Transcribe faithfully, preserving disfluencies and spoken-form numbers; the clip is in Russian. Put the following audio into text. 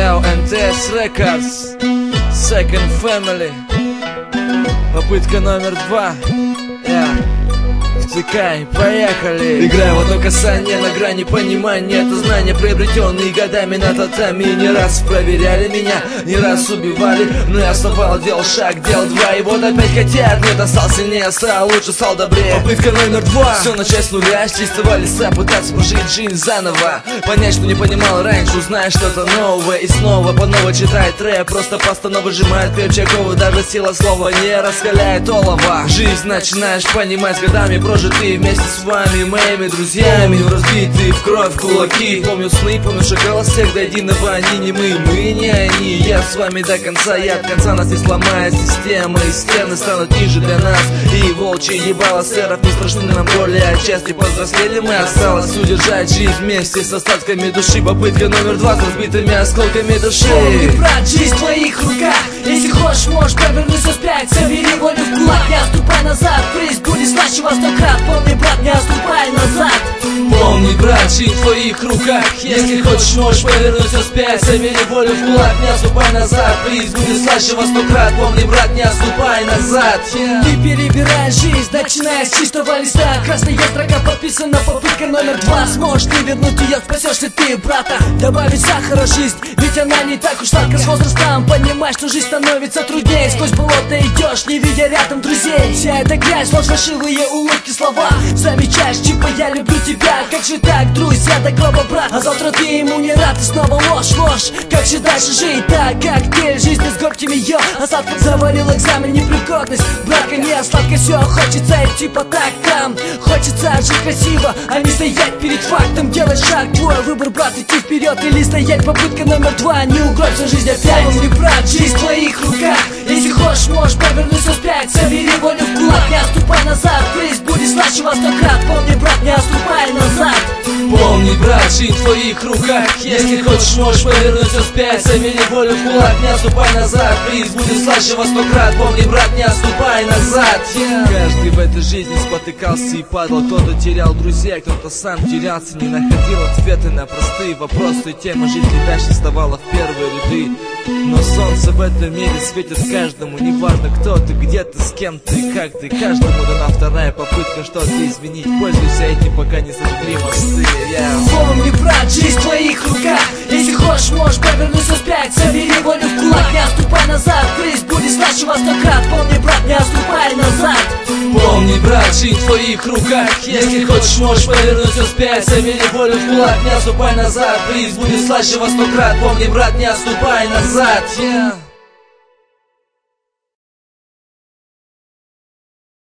Leo эн ти эс Records, Second Family. Попытка номер два. Yeah. Втыкай, поехали. Играю в одно касание на грани понимания. Это знания, приобретенные годами на татами. Не раз проверяли меня, не раз убивали, но я вставал, делал шаг, делал два. И вот опять хотят, нет, стал сильнее, стал лучше, стал добрее. Попытка номер два. Все начать с нуля, с чистого листа, пытаться прожить жизнь заново. Понять, что не понимал раньше, узнать что-то новое. И снова по новой читает рэп, просто постанова выжимает Перчакова. Даже сила слова не раскаляет олова. Жизнь начинаешь понимать с годами, прожитые вместе с вами, моими друзьями. Разбитые в кровь кулаки. Помню сны, помню шакала всех до единого. Они не мы, мы не они. Я с вами до конца, я от конца. Нас не сломает система, и стены станут ниже для нас. И волчьи ебало сэров не страшны нам боли. Отчасти повзрослели мы, осталось удержать жизнь вместе с остатками души. Попытка номер два с разбитыми осколками души. Помни, брат, жизнь в твоих руках. Если хочешь, можешь повернуться вспять. Собери волю в кулак, не отступай назад. Приз будет слаще во сто крат. Помни, брат, не отступай назад. Помни, брат, жизнь в твоих руках. Если хочешь, можешь повернуться вспять. Собери волю в кулак, не отступай назад. Приз будет слаще во сто крат. Помни, брат, не отступай назад. yeah. Ты перебираешь жизнь, начиная с чистого листа. Красная строка подписана, попытка номер два. Сможешь ты вернуть ее, спасешь ли ты брата. Добавить сахара в жизнь, ведь она не так уж сладко. С возрастом понимаешь, что жизнь становится труднее. Сквозь болото идешь, не видя рядом друзей. Вся эта грязь, ложь, фальшивые улыбки, слова. Замечаешь, типа я люблю тебя. Как же так, друзья, до гроба, брат. А завтра ты ему не рад, и снова ложь, ложь. Как же дальше жить так, как ты? Жизнь с горькими ее осадком завалил экзамен, непригодность. Брака не сладко, все хочется идти по тактам. Хочется жить красиво, а не стоять перед фактом. Делать шаг, твой выбор, брат, идти вперед или стоять. Попытка номер два, не угробь всю жизнь опять. Помни, брат, жизнь в твоих руках. Если хочешь, можешь повернуться вспять. Собери волю в кулак, не отступай назад. Приз будет слаще во сто крат. Помни, брат, не отступай назад. Помни, брат, жизнь в твоих руках. Если хочешь, можешь повернуться вспять. Собери волю в кулак, не отступай назад. Приз будет слаще во сто крат. Помни, брат, не отступай назад. yeah. Каждый в этой жизни спотыкался и падал. Кто-то терял друзей, кто-то сам терялся. Не находил ответы на простые вопросы. Тема жизни дальше вставала в первые ряды. Но солнце в этом мире светит каждому. Неважно, кто ты, где ты, с кем ты, как ты. Каждому дана вторая попытка что-то изменить. Пользуйся этим, пока не сожгли мосты. yeah. Помни, брат, жизнь в твоих руках. Если хочешь, можешь повернуться вспять. Собери волю в кулак, не отступай назад. Приз будет слаще во сто крат. Помни, брат, не отступай назад. Помни, брат, жизнь в твоих руках. Если хочешь, можешь повернуться вспять. Собери волю в кулак, не отступай назад. Приз будет слаще во сто крат. Помни, брат, не отступай назад. yeah.